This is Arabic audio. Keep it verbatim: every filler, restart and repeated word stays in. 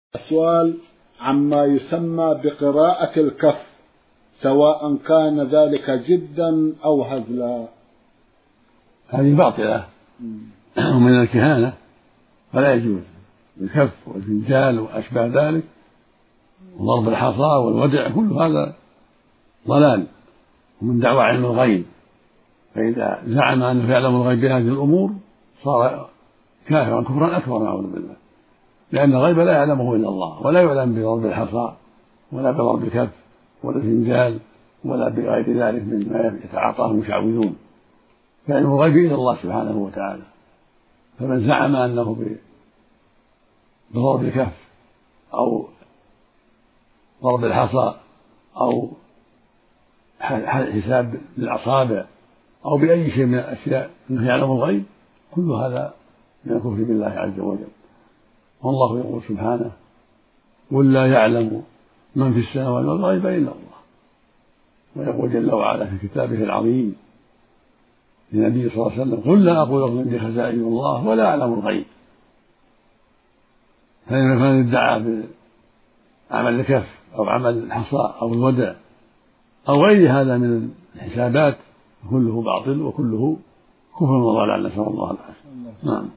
السؤال عما يسمى بقراءة الكف، سواء كان ذلك جدا أو هزلا. هذه باطلة ومن الكهانة، فلا يجوز الكف والفنجال وأشباه ذلك وضرب الحصى والودع، كل هذا ضلال ومن دعوى علم الغيب. فإذا زعم أنه يعلم الغيب بهذه الأمور صار كافرا كفرا أكبر، نعوذ بالله، لأن الغيب لا يعلمه إلا الله، ولا يعلم بضرب الحصى ولا بضرب الكف ولا الفنجال ولا بغير ذلك مما يتعاطاه المشعوذون، فعلم الغيب إلى الله سبحانه وتعالى. فمن زعم أنه بضرب الكف أو ضرب الحصى أو حساب بالأصابع أو بأي شيء من الأشياء أنه يعلم الغيب، كل هذا من الكفر بالله عز وجل. والله يقول سبحانه: قل لا يعلم من في السماوات والغيب إلا الله. ويقول جل وعلا في كتابه العظيم للنبي صلى الله عليه وسلم: قل لا أقول لكم عندي خزائن الله ولا أعلم الغيب. فمن ادعى بعمل الكف أو عمل الحصى أو الودع أو غير هذا من الحسابات كله باطل وكله كفر وضلال، نسأل الله العافية. نعم.